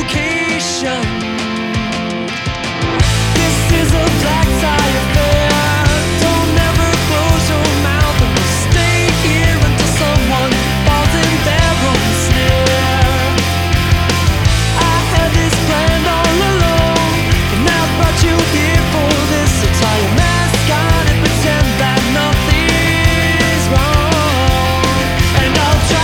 vacation. This is a black tie affair. Don't ever close your mouth, and we'll stay here until someone falls in their own snare. I had this planned all along, and I brought you here for this. So tie your mask on and pretend that nothing's wrong, and I'll try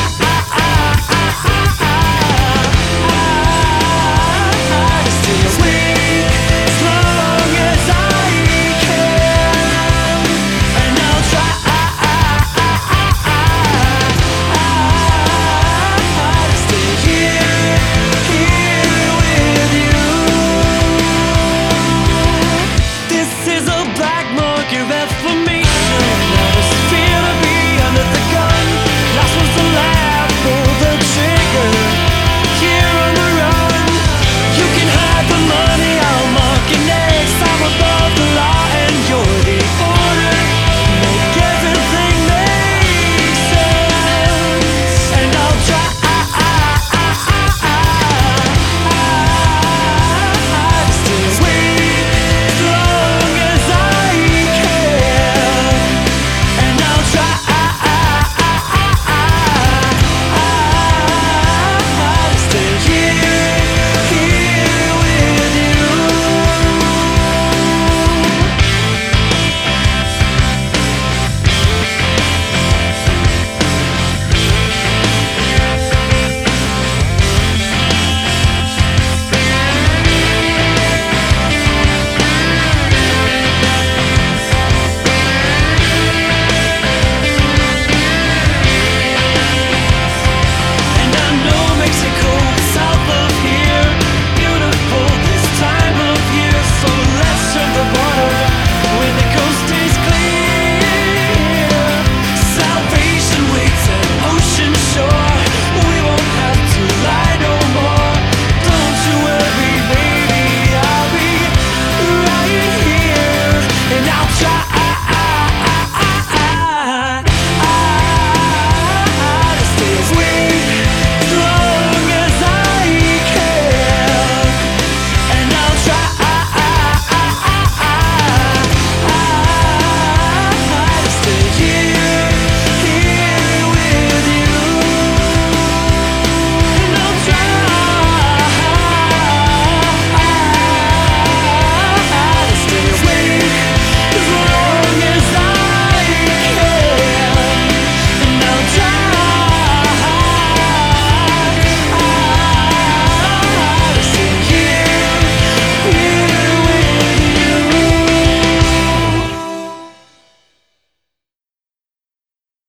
to stay awake as long as I can, and I'll try to stay here with you. This is a black market reformation. Now does it feel to be under the gun? Last was the laugh, pull the trigger. Here on the run, you can hide the money, I'll mark it next. I'm above the law and you're the order. Make everything make sense, and I'll try to stay awake as long as I can, and I'll try to stay here with you. And I know Mexico is south of here, beautiful this time of year. So let's turn the border when the coast is clear. Salvation waits at ocean shore. We won't have to lie no more. Don't you worry, baby, I'll be right here, and I'll try